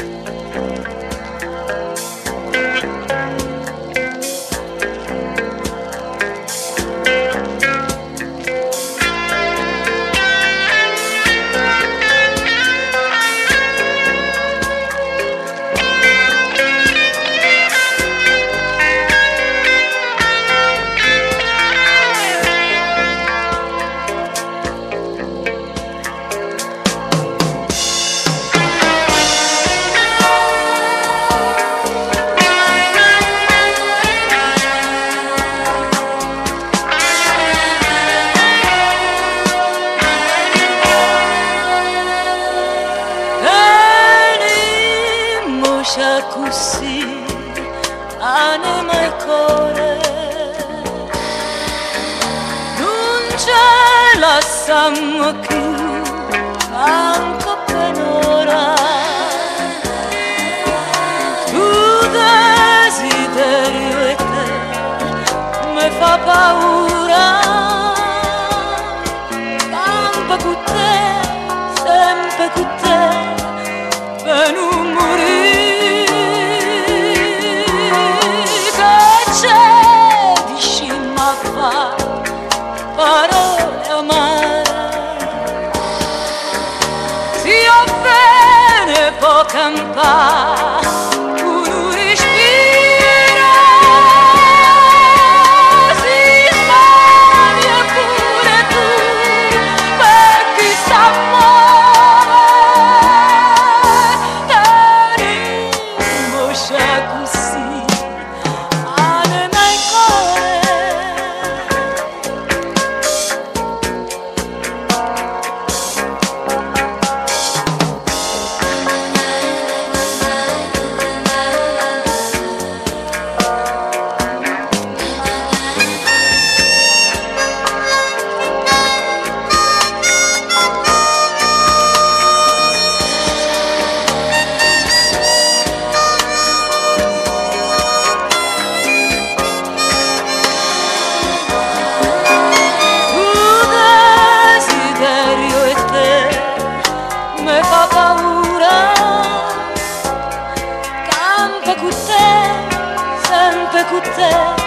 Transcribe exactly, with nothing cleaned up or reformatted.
Così anima e cuore non ce la sanno più manco per ora tu desiderio e te mi fa paura campa con te sempre con te per non morire parole amare si ho bene può campare un respiro si sbaglia pure tu per chi s'amore terremo c'è così anima e cuore. Me fa paura, campa con te, sempre con te.